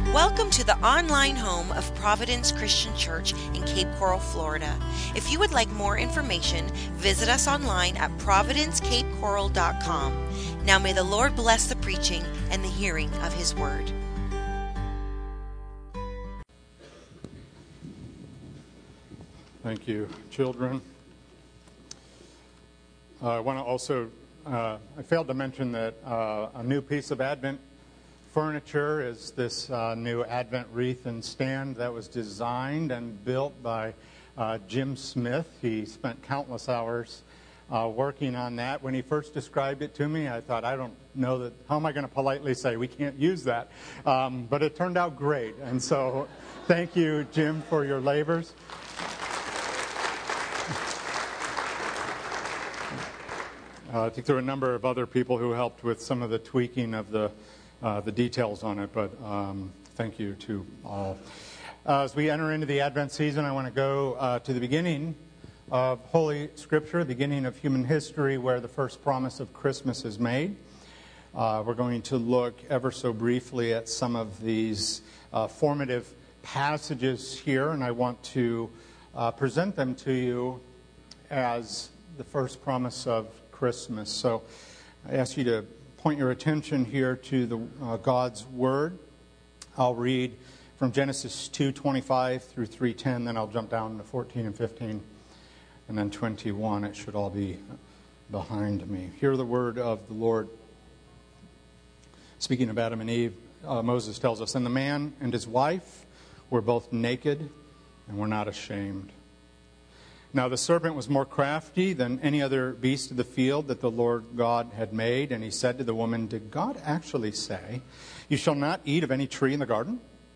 Welcome to the online home of Providence Christian Church in Cape Coral, Florida. If you would like more information, visit us online at providencecapecoral.com. Now may the Lord bless the preaching and the hearing of His Word. Thank you, children. I want to also, I failed to mention that a new piece of Advent furniture is this new Advent wreath and stand that was designed and built by Jim Smith. He spent countless hours working on that. When he first described it to me, I thought, I don't know that, how am I going to politely say we can't use that? But it turned out great. And so thank you, Jim, for your labors. I think there were a number of other people who helped with some of the tweaking of the details on it, but thank you to all. As we enter into the Advent season, I want to go to the beginning of Holy Scripture, beginning of human history, where the first promise of Christmas is made. We're going to look ever so briefly at some of these formative passages here, and I want to present them to you as the first promise of Christmas. So I ask you to point your attention here to the God's Word. I'll read from Genesis 2:25 through 3:10, then I'll jump down to 14 and 15, and then 21. It should all be behind me. Hear the word of the Lord. Speaking of Adam and Eve, Moses tells us, "And the man and his wife were both naked and were not ashamed. Now the serpent was more crafty than any other beast of the field that the Lord God had made. And he said to the woman, 'Did God actually say, you shall not eat of any tree in the garden?'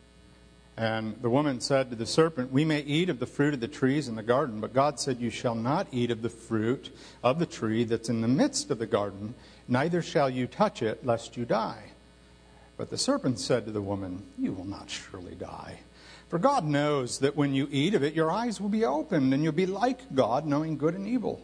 And the woman said to the serpent, 'We may eat of the fruit of the trees in the garden, but God said, you shall not eat of the fruit of the tree that's in the midst of the garden, neither shall you touch it, lest you die.' But the serpent said to the woman, 'You will not surely die. For God knows that when you eat of it, your eyes will be opened, and you'll be like God, knowing good and evil.'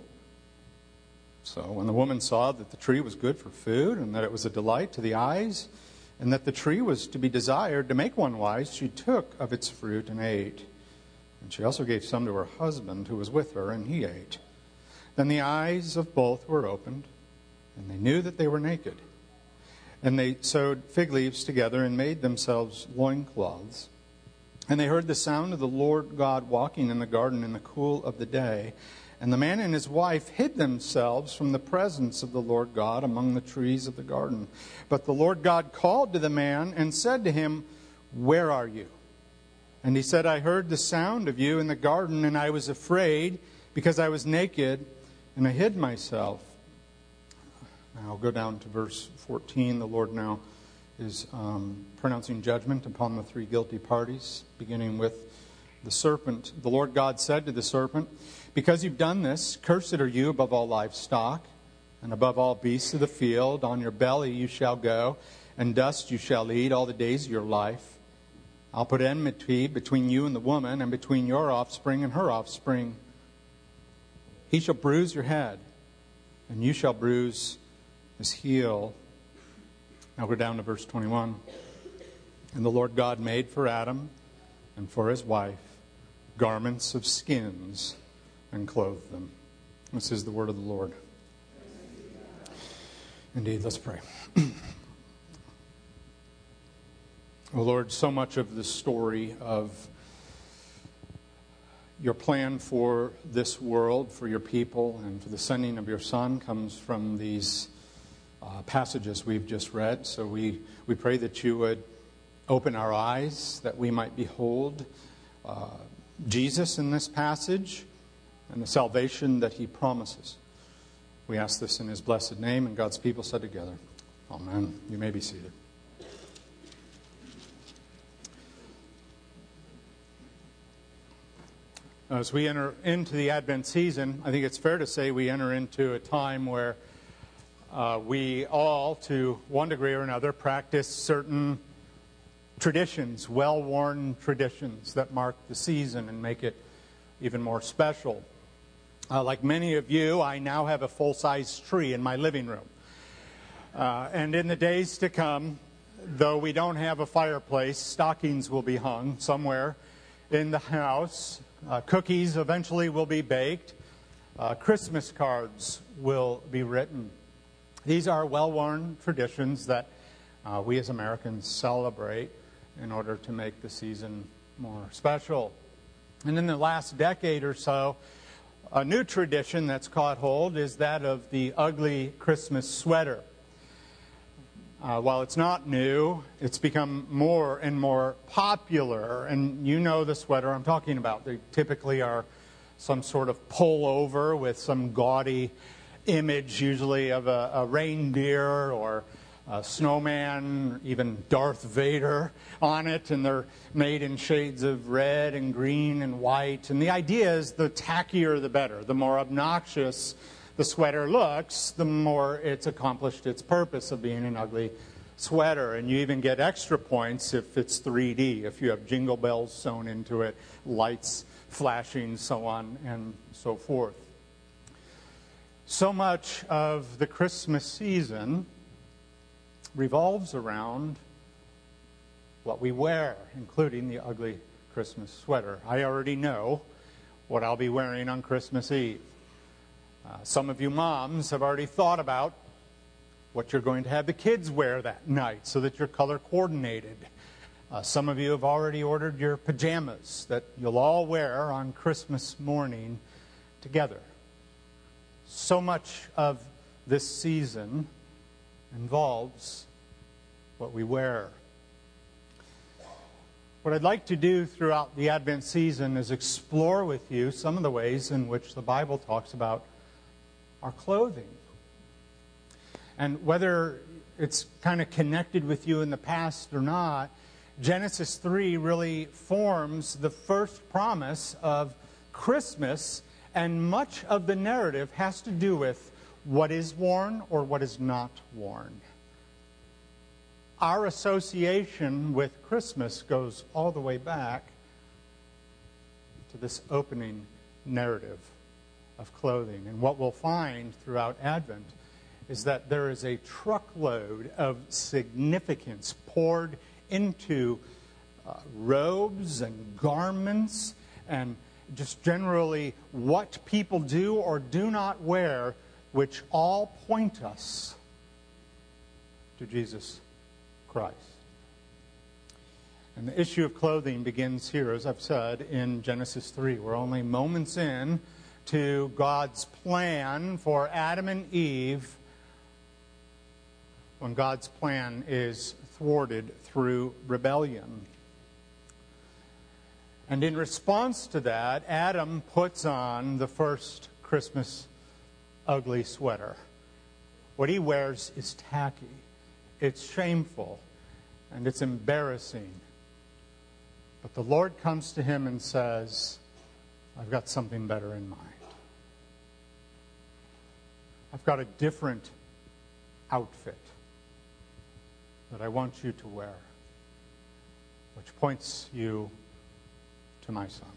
So when the woman saw that the tree was good for food, and that it was a delight to the eyes, and that the tree was to be desired to make one wise, she took of its fruit and ate. And she also gave some to her husband who was with her, and he ate. Then the eyes of both were opened, and they knew that they were naked. And they sewed fig leaves together and made themselves loincloths. And they heard the sound of the Lord God walking in the garden in the cool of the day. And the man and his wife hid themselves from the presence of the Lord God among the trees of the garden. But the Lord God called to the man and said to him, 'Where are you?' And he said, 'I heard the sound of you in the garden, and I was afraid because I was naked, and I hid myself.'" Now I'll go down to verse 14. The Lord now is pronouncing judgment upon the three guilty parties, beginning with the serpent. "The Lord God said to the serpent, 'Because you've done this, cursed are you above all livestock, and above all beasts of the field. On your belly you shall go, and dust you shall eat all the days of your life. I'll put enmity between you and the woman, and between your offspring and her offspring. He shall bruise your head, and you shall bruise his heel.'" Now we're down to verse 21. "And the Lord God made for Adam and for his wife garments of skins and clothed them." This is the word of the Lord. Indeed, let's pray. Oh Lord, so much of the story of your plan for this world, for your people, and for the sending of your Son comes from these passages we've just read. So we pray that you would open our eyes, that we might behold Jesus in this passage and the salvation that he promises. We ask this in his blessed name, and God's people said together, Amen. You may be seated. As we enter into the Advent season, I think it's fair to say we enter into a time where we all, to one degree or another, practice certain traditions, well-worn traditions that mark the season and make it even more special. Like many of you, I now have a full-size tree in my living room. And in the days to come, though we don't have a fireplace, stockings will be hung somewhere in the house. Cookies eventually will be baked. Christmas cards will be written. These are well-worn traditions that we as Americans celebrate in order to make the season more special. And in the last decade or so, a new tradition that's caught hold is that of the ugly Christmas sweater. While it's not new, it's become more and more popular. And you know the sweater I'm talking about. They typically are some sort of pullover with some gaudy image, usually of a reindeer or a snowman, even Darth Vader on it. And they're made in shades of red and green and white. And the idea is the tackier the better. The more obnoxious the sweater looks, the more it's accomplished its purpose of being an ugly sweater. And you even get extra points if it's 3D, if you have jingle bells sewn into it, lights flashing, so on and so forth. So much of the Christmas season revolves around what we wear, including the ugly Christmas sweater. I already know what I'll be wearing on Christmas Eve. Some of you moms have already thought about what you're going to have the kids wear that night so that you're color coordinated. Some of you have already ordered your pajamas that you'll all wear on Christmas morning together. So much of this season involves what we wear. What I'd like to do throughout the Advent season is explore with you some of the ways in which the Bible talks about our clothing. And whether it's kind of connected with you in the past or not, Genesis 3 really forms the first promise of Christmas, and much of the narrative has to do with what is worn or what is not worn. Our association with Christmas goes all the way back to this opening narrative of clothing. And what we'll find throughout Advent is that there is a truckload of significance poured into robes and garments and just generally what people do or do not wear, which all point us to Jesus Christ. And the issue of clothing begins here, as I've said, in Genesis 3. We're only moments in to God's plan for Adam and Eve when God's plan is thwarted through rebellion. And in response to that, Adam puts on the first Christmas ugly sweater. What he wears is tacky. It's shameful. And it's embarrassing. But the Lord comes to him and says, I've got something better in mind. I've got a different outfit that I want you to wear, which points you to my Son.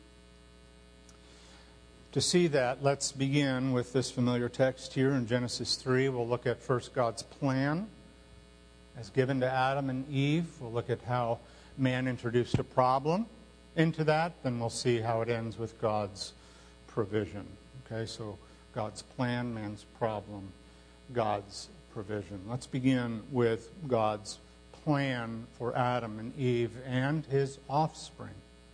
To see that, let's begin with this familiar text here in Genesis 3. We'll look at first God's plan as given to Adam and Eve. We'll look at how man introduced a problem into that. Then we'll see how it ends with God's provision. Okay, so God's plan, man's problem, God's provision. Let's begin with God's plan for Adam and Eve and his offspring.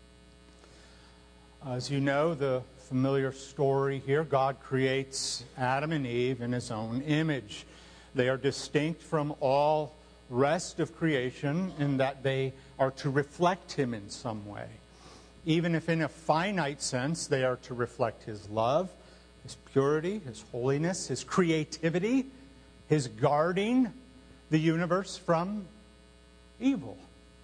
As you know, the familiar story here, God creates Adam and Eve in his own image. They are distinct from all rest of creation in that they are to reflect him in some way. Even if in a finite sense they are to reflect his love, his purity, his holiness, his creativity, his guarding the universe from evil.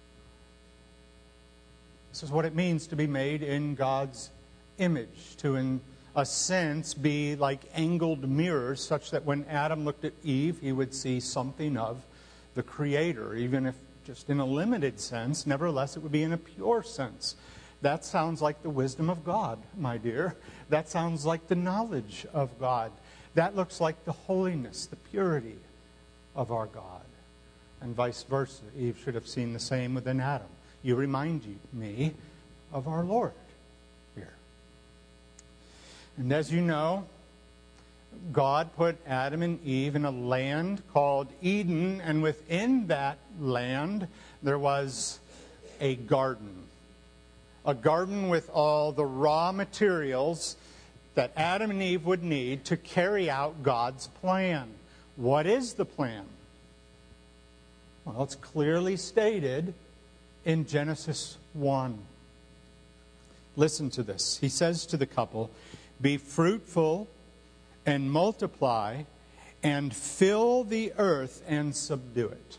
This is what it means to be made in God's image, to in a sense be like angled mirrors such that when Adam looked at Eve, he would see something of the Creator, even if just in a limited sense. Nevertheless, it would be in a pure sense. That sounds like the wisdom of God, my dear. That sounds like the knowledge of God. That looks like the holiness, the purity of our God. and vice versa. Eve should have seen the same within Adam. You remind me of our Lord here. And as you know, God put Adam and Eve in a land called Eden, and within that land there was a garden. A garden with all the raw materials that Adam and Eve would need to carry out God's plan. What is the plan? Well, it's clearly stated in Genesis 1. Listen to this. He says to the couple, "Be fruitful and multiply and fill the earth and subdue it."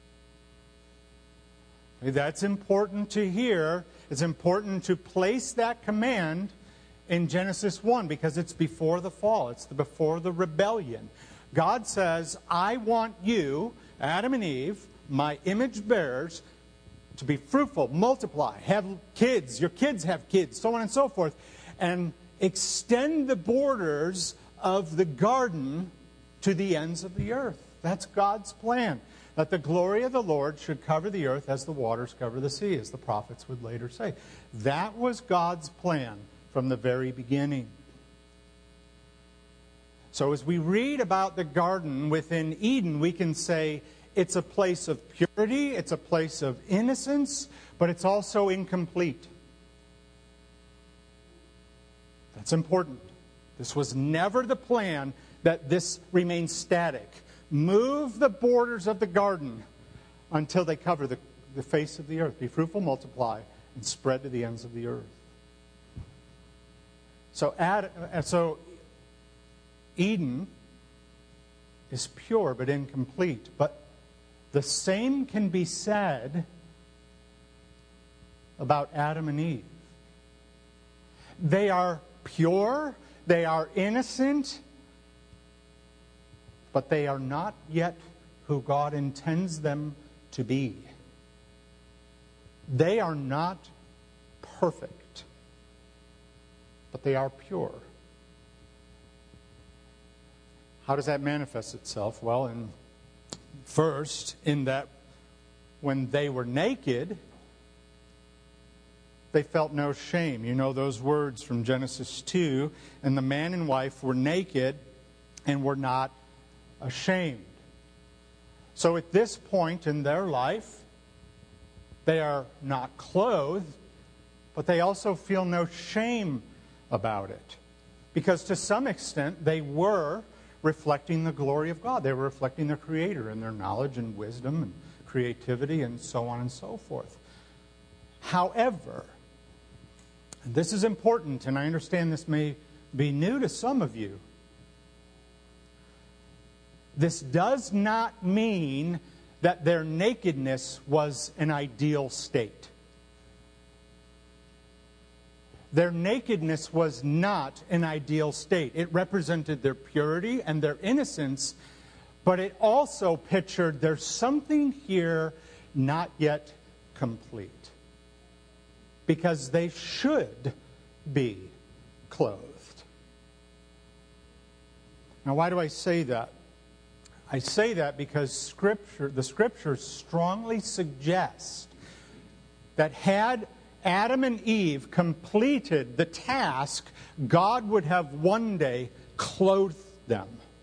That's important to hear. It's important to place that command in Genesis 1 because it's before the fall. It's before the rebellion. God says, I want you, Adam and Eve, my image bearers, to be fruitful, multiply, have kids, your kids have kids, so on and so forth, and extend the borders of the garden to the ends of the earth. That's God's plan. That the glory of the Lord should cover the earth as the waters cover the sea, as the prophets would later say. That was God's plan from the very beginning. So as we read about the garden within Eden, we can say it's a place of purity, it's a place of innocence, but it's also incomplete. That's important. This was never the plan that this remains static. Move the borders of the garden until they cover the face of the earth. Be fruitful, multiply, and spread to the ends of the earth. So Eden is pure but incomplete. But the same can be said about Adam and Eve. They are pure, they are innocent, but they are not yet who God intends them to be. They are not perfect, but they are pure. How does that manifest itself? Well, first, in that when they were naked, they felt no shame. You know those words from Genesis 2, and the man and wife were naked and were not ashamed. So at this point in their life, they are not clothed, but they also feel no shame about it. Because to some extent, they were reflecting the glory of God. They were reflecting their Creator in their knowledge and wisdom and creativity and so on and so forth. However, and this is important, and I understand this may be new to some of you, this does not mean that their nakedness was an ideal state. Their nakedness was not an ideal state. It represented their purity and their innocence, but it also pictured there's something here not yet complete. Because they should be clothed. Now, why do I say that? I say that because the Scriptures strongly suggest that had Adam and Eve completed the task, God would have one day clothed them.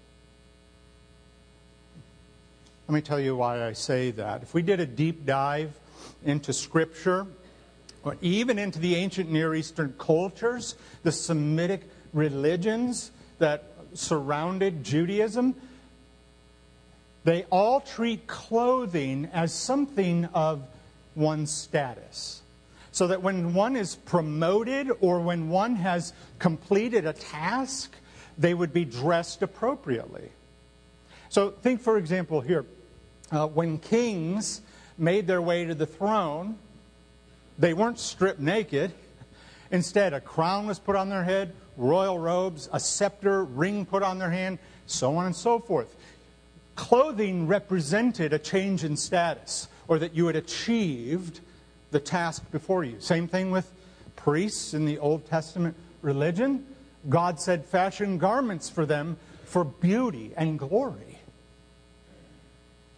Let me tell you why I say that. If we did a deep dive into Scripture, or even into the ancient Near Eastern cultures, the Semitic religions that surrounded Judaism, they all treat clothing as something of one's status. So that when one is promoted or when one has completed a task, they would be dressed appropriately. So think, for example, here, when kings made their way to the throne, they weren't stripped naked. Instead, a crown was put on their head, royal robes, a scepter, ring put on their hand, so on and so forth. Clothing represented a change in status, or that you had achieved the task before you. Same thing with priests in the Old Testament religion. God said, fashion garments for them for beauty and glory.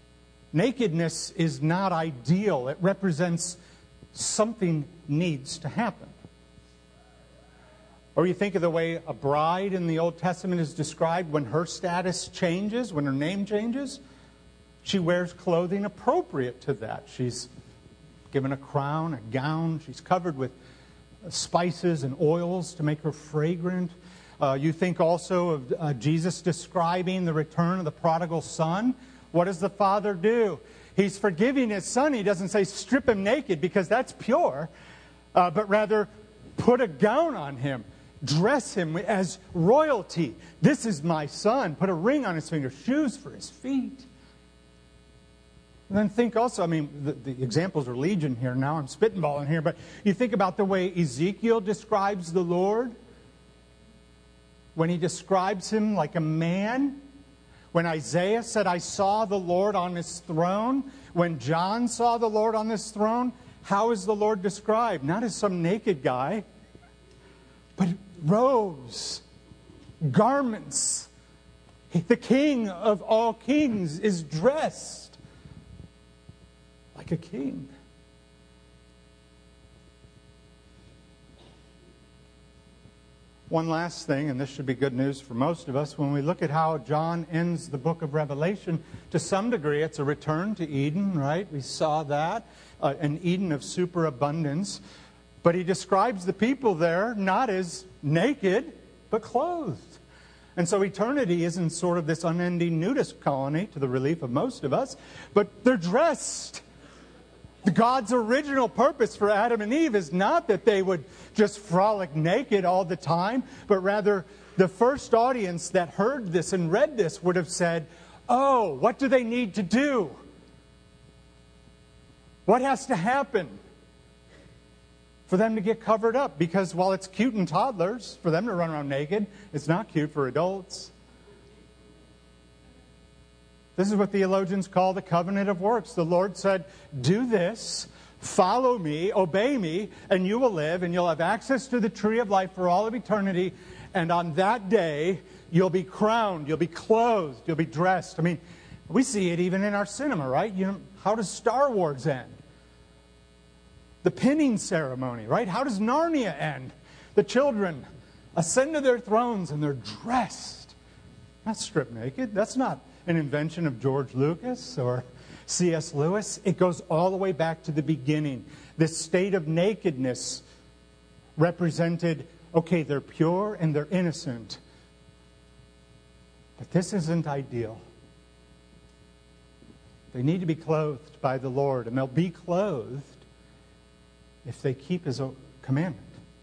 Nakedness is not ideal. It represents something needs to happen. Or you think of the way a bride in the Old Testament is described when her status changes, when her name changes. She wears clothing appropriate to that. She's given a crown, a gown. She's covered with spices and oils to make her fragrant. You think also of Jesus describing the return of the prodigal son. What does the father do? He's forgiving his son. He doesn't say strip him naked because that's pure, but rather put a gown on him. Dress him as royalty. This is my son. Put a ring on his finger, shoes for his feet. And then think also, the examples are legion here. Now I'm spitballing here, but you think about the way Ezekiel describes the Lord. When he describes him like a man. When Isaiah said, I saw the Lord on his throne. When John saw the Lord on this throne. How is the Lord described? Not as some naked guy, but robes, garments. The King of all kings is dressed like a king. One last thing, and this should be good news for most of us, when we look at how John ends the book of Revelation, to some degree it's a return to Eden, right? We saw that, an Eden of superabundance. But he describes the people there not as naked, but clothed. And so eternity isn't sort of this unending nudist colony, to the relief of most of us, but they're dressed. God's original purpose for Adam and Eve is not that they would just frolic naked all the time, but rather the first audience that heard this and read this would have said, oh, what do they need to do? What has to happen for them to get covered up? Because while it's cute in toddlers for them to run around naked, it's not cute for adults. This is what theologians call the covenant of works. The Lord said, do this, follow me, obey me, and you will live, and you'll have access to the tree of life for all of eternity. And on that day, you'll be crowned, you'll be clothed, you'll be dressed. We see it even in our cinema, right? How does Star Wars end? The pinning ceremony, right? How does Narnia end? The children ascend to their thrones and they're dressed. Not stripped naked. That's not an invention of George Lucas or C.S. Lewis. It goes all the way back to the beginning. This state of nakedness represented, okay, they're pure and they're innocent. But this isn't ideal. They need to be clothed by the Lord, and they'll be clothed if they keep His commandment.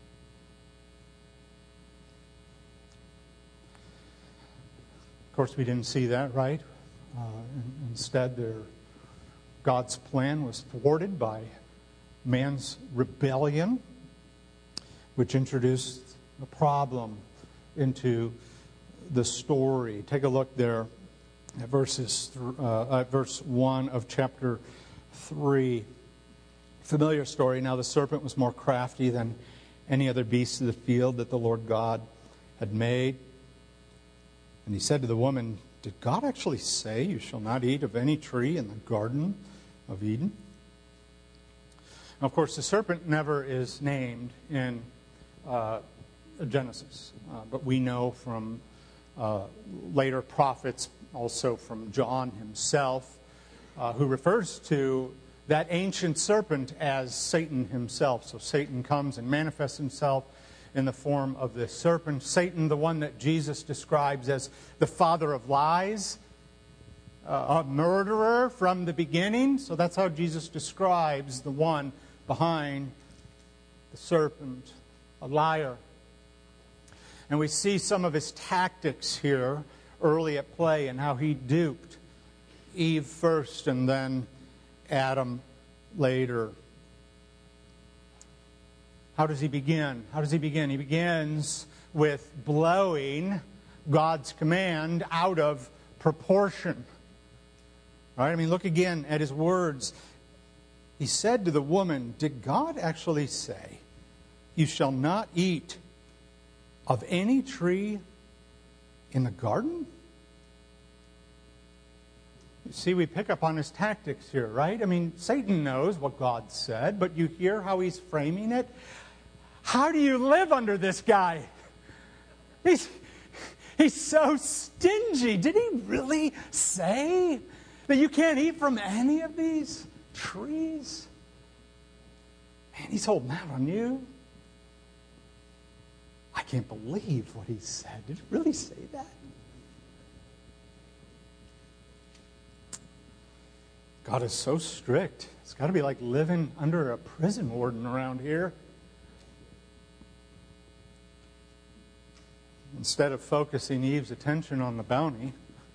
Of course, we didn't see that, right? Instead, God's plan was thwarted by man's rebellion, which introduced a problem into the story. Take a look there at verse 1 of chapter 3. Familiar story. Now the serpent was more crafty than any other beast of the field that the Lord God had made. And he said to the woman, did God actually say you shall not eat of any tree in the Garden of Eden? Now, of course, the serpent never is named in Genesis. But we know from later prophets, also from John himself, who refers to that ancient serpent as Satan himself. So Satan comes and manifests himself in the form of this serpent. Satan, the one that Jesus describes as the father of lies, a murderer from the beginning. So that's how Jesus describes the one behind the serpent, a liar. And we see some of his tactics here early at play and how he duped Eve first and then Adam later. How does he begin? He begins with blowing God's command out of proportion. Right? Look again at his words. He said to the woman, did God actually say, you shall not eat of any tree in the garden? See, we pick up on his tactics here, right? I mean, Satan knows what God said, but you hear how he's framing it. How do you live under this guy? He's so stingy. Did he really say that you can't eat from any of these trees? Man, he's holding out on you. I can't believe what he said. Did he really say that? God is so strict. It's got to be like living under a prison warden around here. Instead of focusing Eve's attention on the bounty,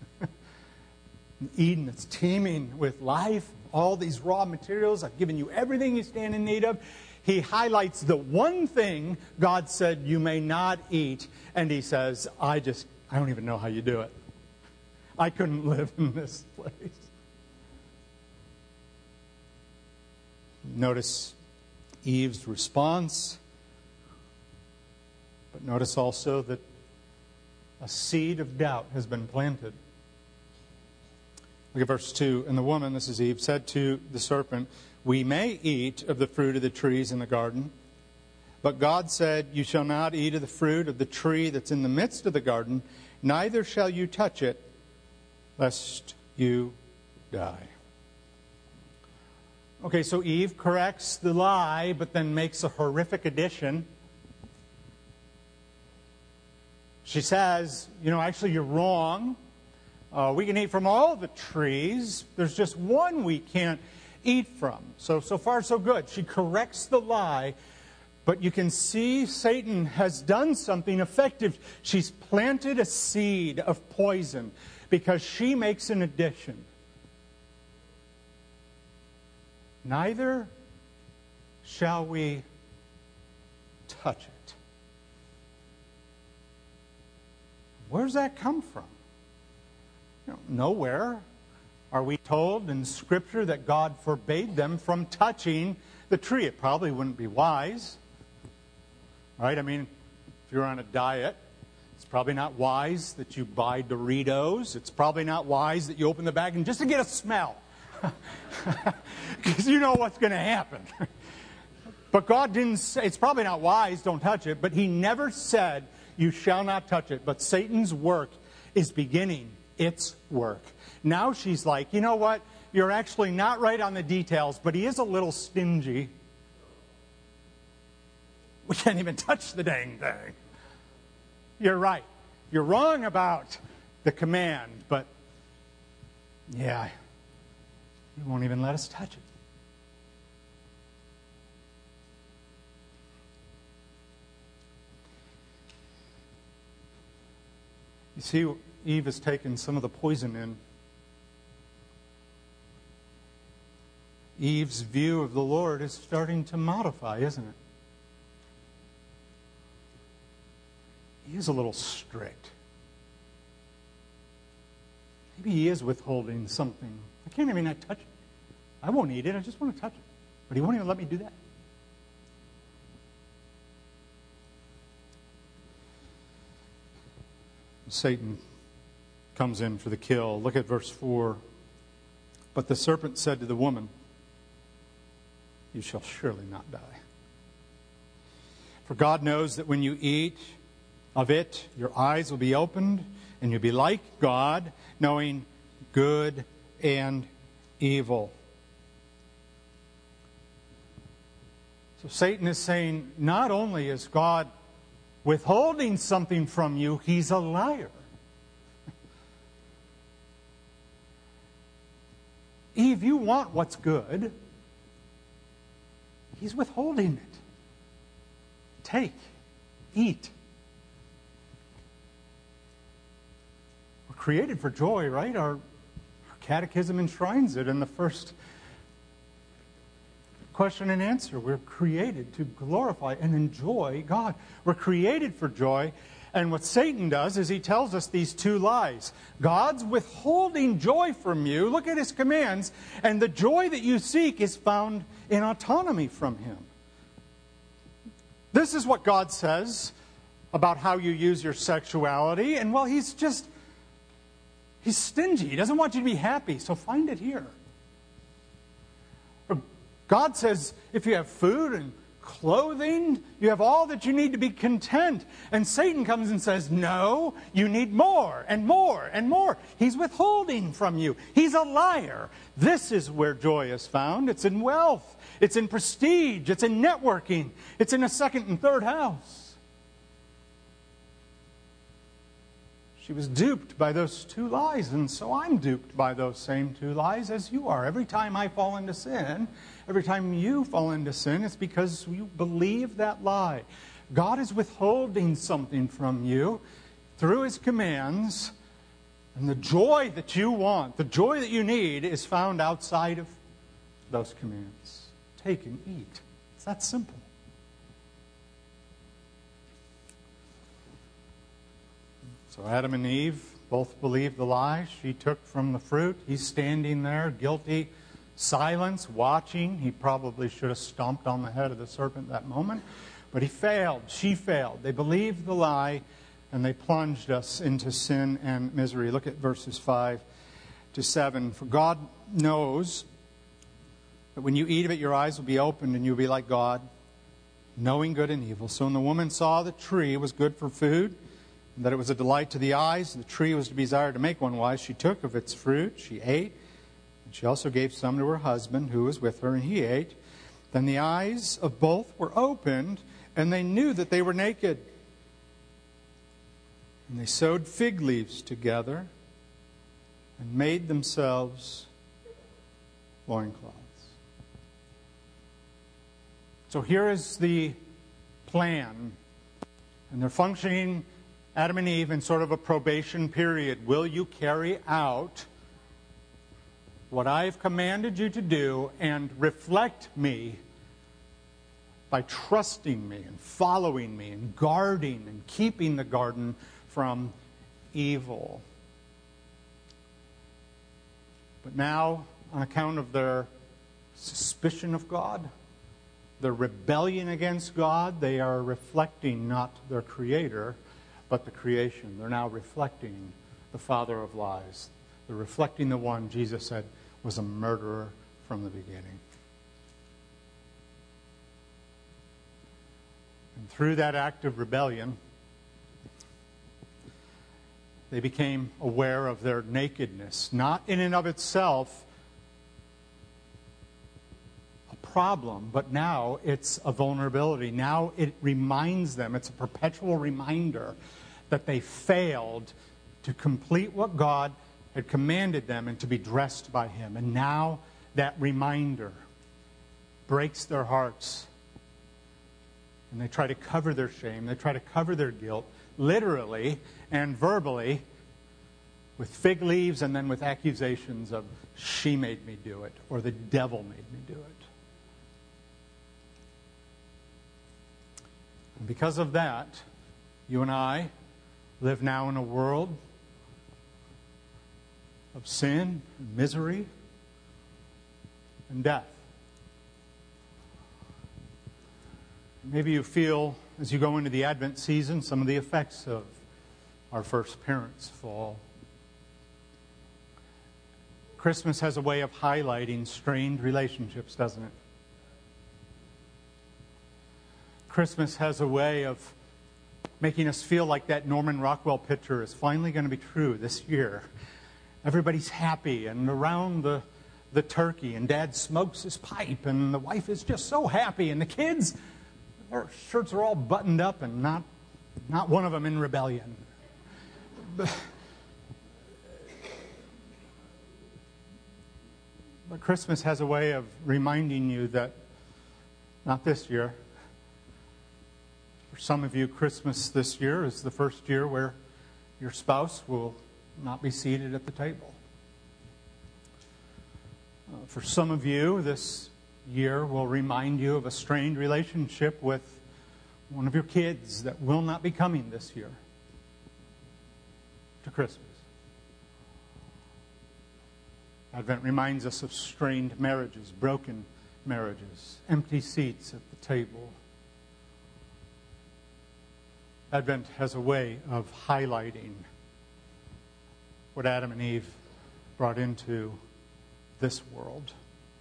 Eden that's teeming with life, all these raw materials, I've given you everything you stand in need of. He highlights the one thing God said you may not eat, and he says, I don't even know how you do it. I couldn't live in this place. Notice Eve's response, but notice also that a seed of doubt has been planted. Look at verse 2. And the woman, this is Eve, said to the serpent, we may eat of the fruit of the trees in the garden, but God said, you shall not eat of the fruit of the tree that's in the midst of the garden, neither shall you touch it, lest you die. Okay, so Eve corrects the lie, but then makes a horrific addition. She says, actually you're wrong. We can eat from all the trees. There's just one we can't eat from. So far so good. She corrects the lie, but you can see Satan has done something effective. She's planted a seed of poison because she makes an addition. Neither shall we touch it. Where does that come from? Nowhere are we told in Scripture that God forbade them from touching the tree. It probably wouldn't be wise. Right? I mean, if you're on a diet, it's probably not wise that you buy Doritos. It's probably not wise that you open the bag and just to get a smell. Because you know what's going to happen. But God didn't say, it's probably not wise, don't touch it, but He never said, you shall not touch it. But Satan's work is beginning its work. Now she's like, you know what? You're actually not right on the details, but he is a little stingy. We can't even touch the dang thing. You're right. You're wrong about the command, but yeah, he won't even let us touch it. You see, Eve has taken some of the poison in. Eve's view of the Lord is starting to modify, isn't it? He is a little strict. Maybe he is withholding something. I can't even not touch it. I won't eat it. I just want to touch it. But he won't even let me do that. Satan comes in for the kill. Look at verse 4. But the serpent said to the woman, you shall surely not die. For God knows that when you eat of it, your eyes will be opened, and you'll be like God, knowing good and evil. So Satan is saying, not only is God withholding something from you, he's a liar. Eve, you want what's good. He's withholding it. Take, eat. We're created for joy, right? Our catechism enshrines it in the first question and answer. We're created to glorify and enjoy God. We're created for joy. And what Satan does is he tells us these two lies. God's withholding joy from you. Look at his commands. And the joy that you seek is found in autonomy from him. This is what God says about how you use your sexuality. And well, he's He's stingy. He doesn't want you to be happy, so find it here. Or God says, if you have food and clothing, you have all that you need to be content. And Satan comes and says, no, you need more and more and more. He's withholding from you. He's a liar. This is where joy is found. It's in wealth. It's in prestige. It's in networking. It's in a second and third house. She was duped by those two lies, and so I'm duped by those same two lies as you are. Every time I fall into sin, every time you fall into sin, it's because you believe that lie. God is withholding something from you through His commands, and the joy that you want, the joy that you need, is found outside of those commands. Take and eat. It's that simple. So Adam and Eve both believed the lie. She took from the fruit. He's standing there, guilty, silence, watching. He probably should have stomped on the head of the serpent that moment. But he failed. She failed. They believed the lie, and they plunged us into sin and misery. Look at verses 5 to 7. For God knows that when you eat of it, your eyes will be opened, and you'll be like God, knowing good and evil. So when the woman saw the tree was good for food, that it was a delight to the eyes, the tree was to be desired to make one wise, she took of its fruit, she ate, and she also gave some to her husband who was with her, and he ate. Then the eyes of both were opened, and they knew that they were naked. And they sewed fig leaves together and made themselves loincloths. So here is the plan, and they're functioning, Adam and Eve, in sort of a probation period. Will you carry out what I have commanded you to do and reflect me by trusting me and following me and guarding and keeping the garden from evil? But now, on account of their suspicion of God, their rebellion against God, they are reflecting not their Creator, but the creation. They're now reflecting the father of lies. They're reflecting the one Jesus said was a murderer from the beginning. And through that act of rebellion, they became aware of their nakedness. Not in and of itself a problem, but now it's a vulnerability. Now it reminds them, it's a perpetual reminder that they failed to complete what God had commanded them and to be dressed by Him. And now that reminder breaks their hearts. And they try to cover their shame. They try to cover their guilt, literally and verbally, with fig leaves and then with accusations of, she made me do it, or the devil made me do it. And because of that, you and I live now in a world of sin, and misery, and death. Maybe you feel, as you go into the Advent season, some of the effects of our first parents' fall. Christmas has a way of highlighting strained relationships, doesn't it? Christmas has a way of making us feel like that Norman Rockwell picture is finally going to be true this year. Everybody's happy and around the turkey, and Dad smokes his pipe, and the wife is just so happy, and the kids, their shirts are all buttoned up and not one of them in rebellion. But Christmas has a way of reminding you that not this year. For some of you, Christmas this year is the first year where your spouse will not be seated at the table. For some of you, this year will remind you of a strained relationship with one of your kids that will not be coming this year to Christmas. Advent reminds us of strained marriages, broken marriages, empty seats at the table. Advent has a way of highlighting what Adam and Eve brought into this world.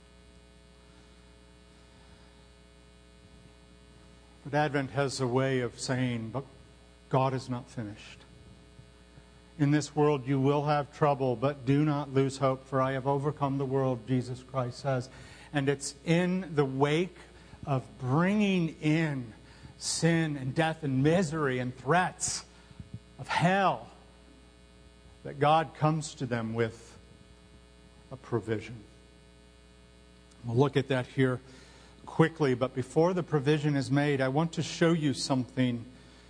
But Advent has a way of saying, but God is not finished. In this world you will have trouble, but do not lose hope, for I have overcome the world, Jesus Christ says. And it's in the wake of bringing in sin and death and misery and threats of hell that God comes to them with a provision. We'll look at that here quickly, but before the provision is made, I want to show you something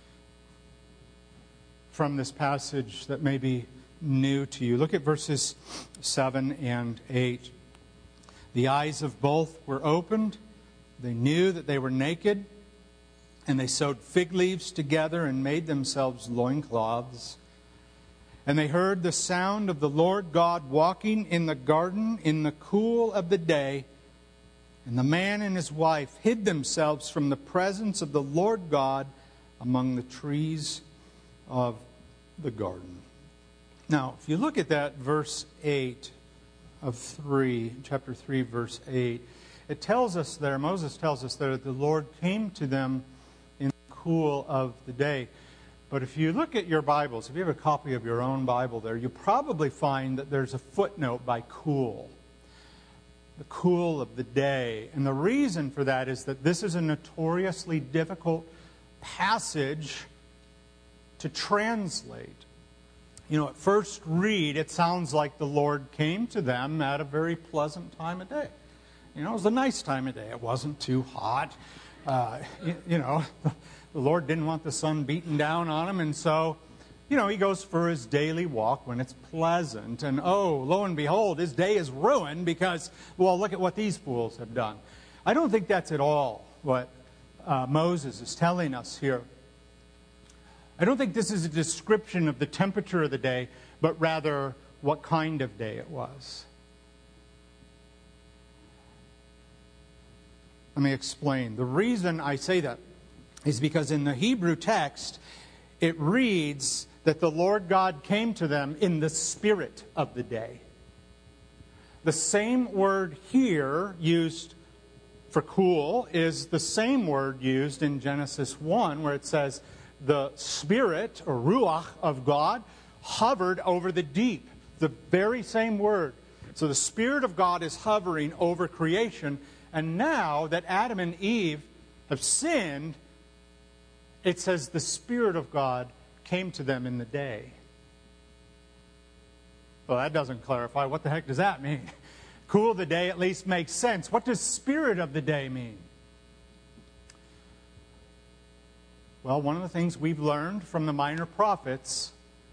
from this passage that may be new to you. Look at verses 7 and 8. The eyes of both were opened. They knew that they were naked, and they sewed fig leaves together and made themselves loincloths. And they heard the sound of the Lord God walking in the garden in the cool of the day. And the man and his wife hid themselves from the presence of the Lord God among the trees of the garden. Now, if you look at that verse 8 of 3, chapter 3, verse 8, it tells us there, Moses tells us there that the Lord came to them in the cool of the day. But if you look at your Bibles, if you have a copy of your own Bible there, you probably find that there's a footnote by cool. The cool of the day. And the reason for that is that this is a notoriously difficult passage to translate. You know, at first read, it sounds like the Lord came to them at a very pleasant time of day. You know, it was a nice time of day. It wasn't too hot. The Lord didn't want the sun beating down on him, and so, he goes for his daily walk when it's pleasant. And lo and behold, his day is ruined because, look at what these fools have done. I don't think that's at all what Moses is telling us here. I don't think this is a description of the temperature of the day, but rather what kind of day it was. Let me explain. The reason I say that is because in the Hebrew text, it reads that the Lord God came to them in the spirit of the day. The same word here used for cool is the same word used in Genesis 1, where it says the Spirit, or Ruach, of God hovered over the deep. The very same word. So the Spirit of God is hovering over creation. And now that Adam and Eve have sinned, it says the Spirit of God came to them in the day. Well, that doesn't clarify. What the heck does that mean? Cool of the day at least makes sense. What does Spirit of the day mean? Well, one of the things we've learned from the minor prophets,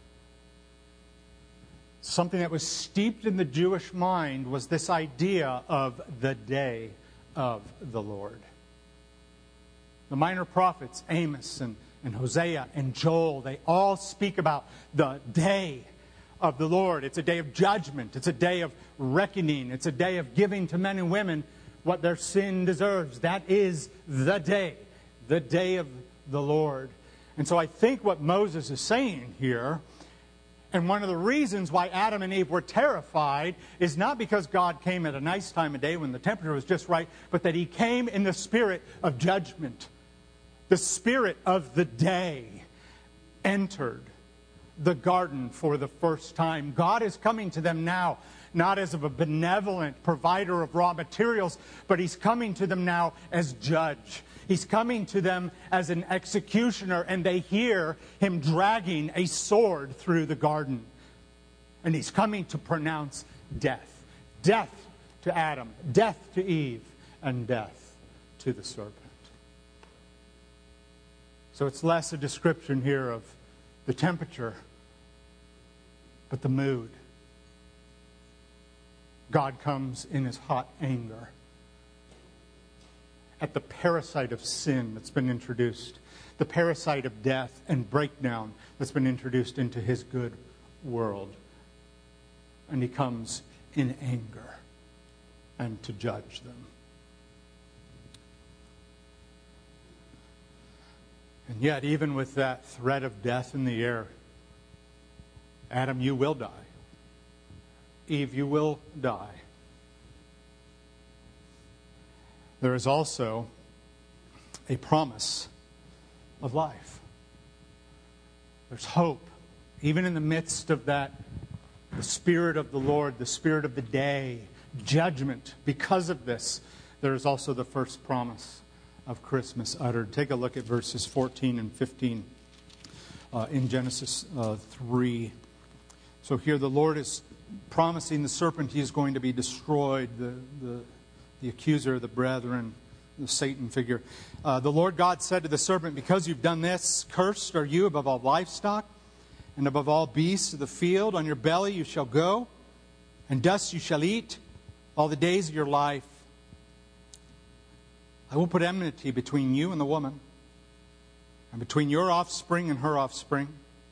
something that was steeped in the Jewish mind, was this idea of the day of the Lord. The minor prophets, Amos and Hosea and Joel, they all speak about the day of the Lord. It's a day of judgment. It's a day of reckoning. It's a day of giving to men and women what their sin deserves. That is the day of the Lord. And so I think what Moses is saying here, and one of the reasons why Adam and Eve were terrified, is not because God came at a nice time of day when the temperature was just right, but that He came in the spirit of judgment. The spirit of the day entered the garden for the first time. God is coming to them now, not as a benevolent provider of raw materials, but He's coming to them now as judge. He's coming to them as an executioner, and they hear Him dragging a sword through the garden. And He's coming to pronounce death. Death to Adam, death to Eve, and death to the serpent. So it's less a description here of the temperature, but the mood. God comes in His hot anger at the parasite of sin that's been introduced, the parasite of death and breakdown that's been introduced into His good world. And He comes in anger and to judge them. And yet, even with that threat of death in the air, Adam, you will die. Eve, you will die. There is also a promise of life. There's hope. Even in the midst of that, the Spirit of the Lord, the Spirit of the day, judgment. Because of this, there is also the first promise of Christmas uttered. Take a look at verses 14 and 15 in Genesis 3. So here the Lord is promising the serpent he is going to be destroyed, the accuser of the brethren, the Satan figure. The Lord God said to the serpent, because you've done this, cursed are you above all livestock and above all beasts of the field. On your belly you shall go, and dust you shall eat all the days of your life. I will put enmity between you and the woman, and between your offspring and her offspring.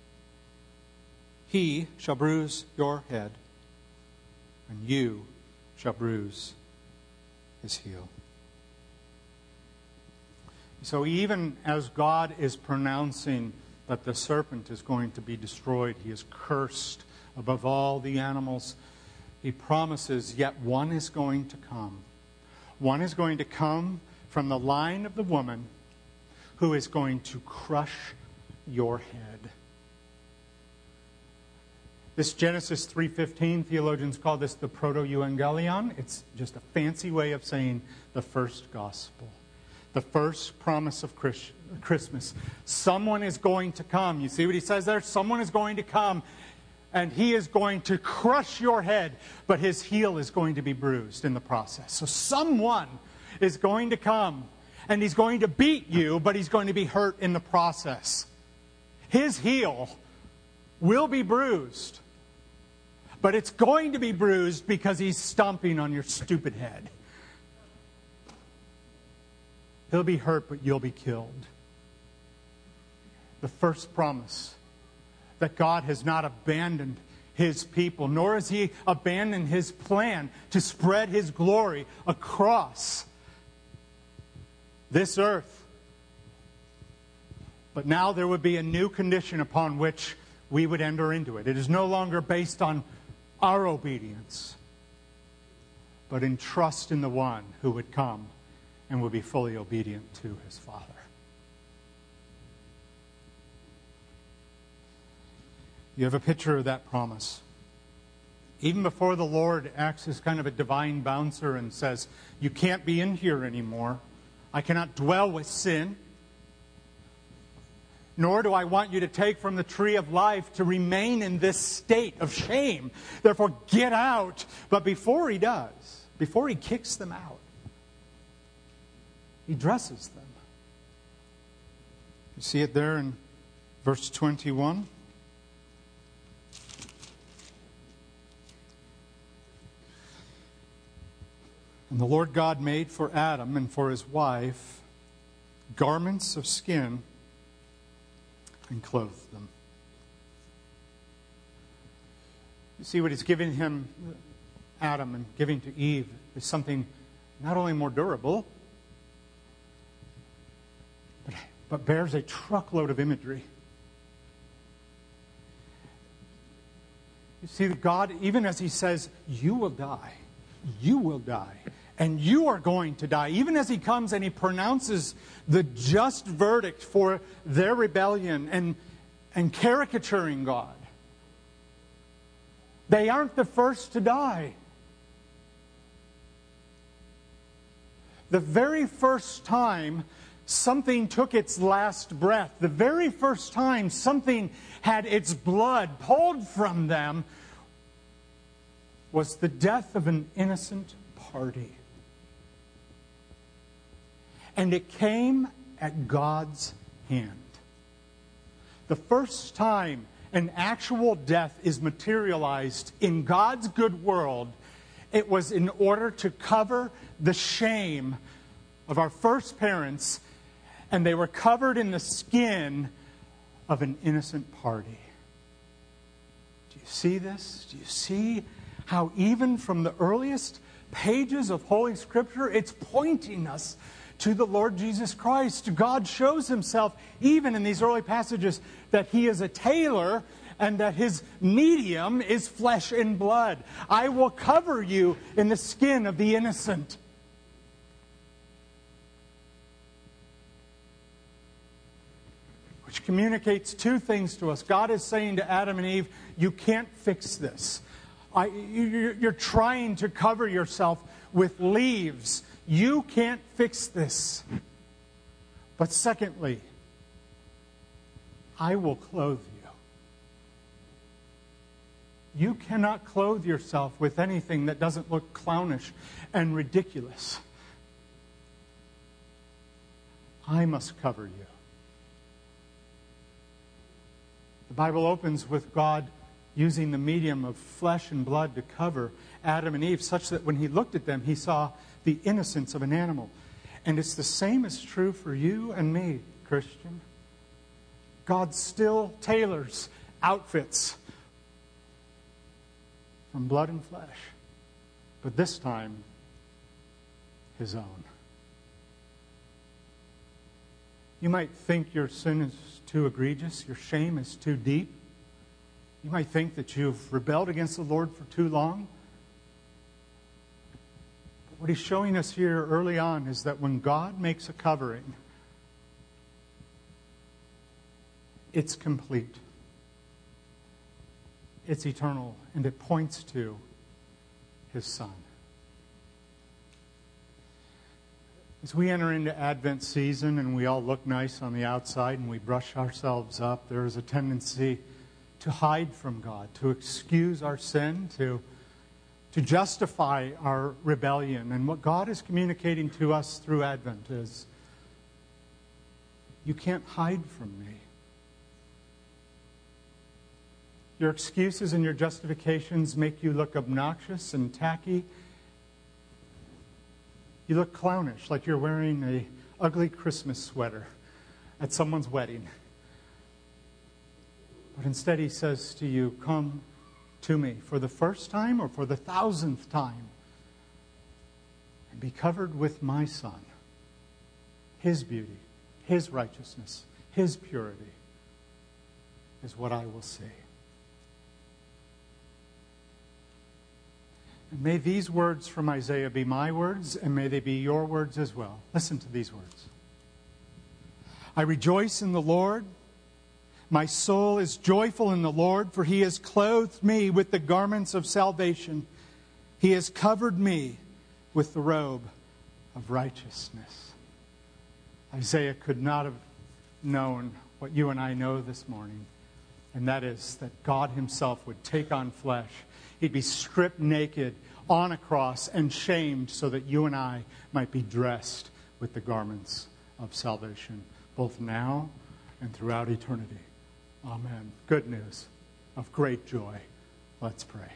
He shall bruise your head, and you shall bruise his heel. So even as God is pronouncing that the serpent is going to be destroyed, he is cursed above all the animals, he promises yet one is going to come. One is going to come from the line of the woman who is going to crush your head. This Genesis 3:15, theologians call this the proto-evangelion. It's just a fancy way of saying the first gospel. The first promise of Christmas. Someone is going to come. You see what he says there? Someone is going to come, and he is going to crush your head, but his heel is going to be bruised in the process. So someone is going to come, and he's going to beat you, but he's going to be hurt in the process. His heel will be bruised, but it's going to be bruised because he's stomping on your stupid head. He'll be hurt, but you'll be killed. The first promise that God has not abandoned his people, nor has he abandoned his plan to spread his glory across this earth. But now there would be a new condition upon which we would enter into it. It is no longer based on our obedience, but in trust in the one who would come and would be fully obedient to his Father. You have a picture of that promise. Even before the Lord acts as kind of a divine bouncer and says, you can't be in here anymore. I cannot dwell with sin. Nor do I want you to take from the tree of life to remain in this state of shame. Therefore, get out. But before he does, before he kicks them out, he dresses them. You see it there in verse 21. And the Lord God made for Adam and for his wife garments of skin and clothed them. You see, what he's giving him, Adam, and giving to Eve is something not only more durable, but bears a truckload of imagery. You see, that God, even as he says, you will die, and you are going to die, even as he comes and he pronounces the just verdict for their rebellion and caricaturing God. They aren't the first to die. The very first time something took its last breath, the very first time something had its blood pulled from them, was the death of an innocent party. And it came at God's hand. The first time an actual death is materialized in God's good world, it was in order to cover the shame of our first parents, and they were covered in the skin of an innocent party. Do you see this? Do you see how even from the earliest pages of Holy Scripture, it's pointing us to the Lord Jesus Christ? God shows himself, even in these early passages, that he is a tailor and that his medium is flesh and blood. I will cover you in the skin of the innocent. Which communicates two things to us. God is saying to Adam and Eve, you can't fix this. You're trying to cover yourself with leaves. You can't fix this. But secondly, I will clothe you. You cannot clothe yourself with anything that doesn't look clownish and ridiculous. I must cover you. The Bible opens with God using the medium of flesh and blood to cover Adam and Eve, such that when he looked at them, he saw the innocence of an animal. And it's the same is true for you and me, Christian. God still tailors outfits from blood and flesh, but this time, his own. You might think your sin is too egregious, your shame is too deep. You might think that you've rebelled against the Lord for too long. But what he's showing us here early on is that when God makes a covering, it's complete. It's eternal, and it points to his Son. As we enter into Advent season and we all look nice on the outside and we brush ourselves up, there is a tendency to hide from God, to excuse our sin, to justify our rebellion. And what God is communicating to us through Advent is, you can't hide from me. Your excuses and your justifications make you look obnoxious and tacky. You look clownish, like you're wearing an ugly Christmas sweater at someone's wedding. But instead he says to you, come to me for the first time or for the 1,000th time and be covered with my Son. His beauty, his righteousness, his purity is what I will see. And may these words from Isaiah be my words, and may they be your words as well. Listen to these words. I rejoice in the Lord. My soul is joyful in the Lord, for he has clothed me with the garments of salvation. He has covered me with the robe of righteousness. Isaiah could not have known what you and I know this morning, and that is that God himself would take on flesh. He'd be stripped naked on a cross and shamed so that you and I might be dressed with the garments of salvation, both now and throughout eternity. Amen. Good news of great joy. Let's pray.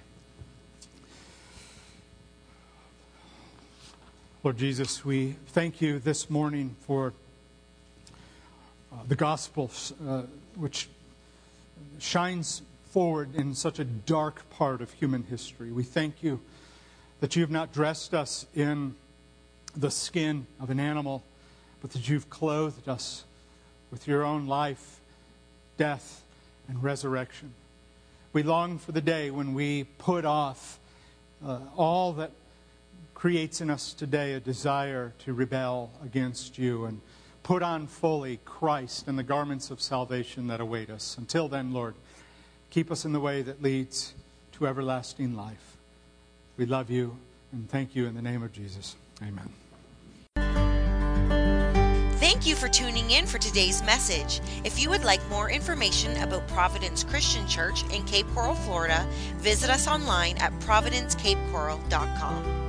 Lord Jesus, we thank you this morning for the gospel which shines forward in such a dark part of human history. We thank you that you have not dressed us in the skin of an animal, but that you've clothed us with your own life, death, and resurrection. We long for the day when we put off all that creates in us today a desire to rebel against you and put on fully Christ and the garments of salvation that await us. Until then, Lord, keep us in the way that leads to everlasting life. We love you and thank you in the name of Jesus. Amen. Thank you for tuning in for today's message. If you would like more information about Providence Christian Church in Cape Coral, Florida, visit us online at providencecapecoral.com.